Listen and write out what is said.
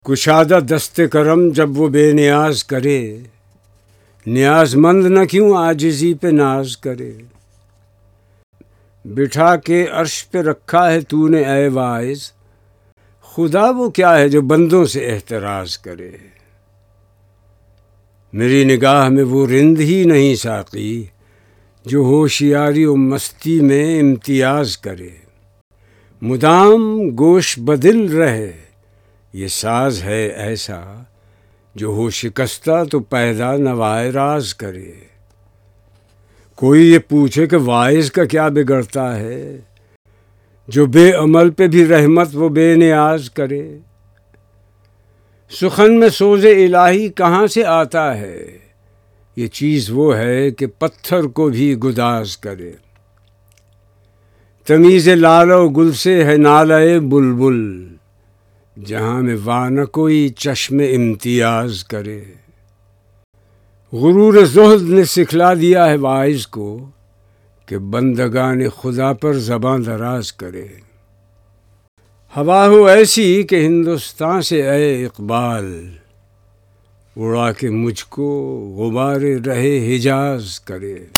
کشادہ دست کرم جب وہ بے نیاز کرے، نیاز مند نہ کیوں عاجزی پہ ناز کرے۔ بٹھا کے عرش پہ رکھا ہے تو نے اے واعظ، خدا وہ کیا ہے جو بندوں سے احتراز کرے۔ میری نگاہ میں وہ رند ہی نہیں ساقی، جو ہوشیاری و مستی میں امتیاز کرے۔ مدام گوش بدل رہے یہ ساز ہے ایسا، جو ہو شکستہ تو پیدا نوائے راز کرے۔ کوئی یہ پوچھے کہ واعظ کا کیا بگڑتا ہے، جو بے عمل پہ بھی رحمت وہ بے نیاز کرے۔ سخن میں سوز الہی کہاں سے آتا ہے، یہ چیز وہ ہے کہ پتھر کو بھی گداز کرے۔ تمیز لالہ و گل سے ہے نالہ بلبل، جہاں میں وا نہ کوئی چشم امتیاز کرے۔ غرور زہد نے سکھلا دیا ہے واعظ کو، کہ بندگان خدا پر زباں دراز کرے۔ ہوا ہو ایسی کہ ہندوستان سے اے اقبال، اڑا کے مجھ کو غبار رہے حجاز کرے۔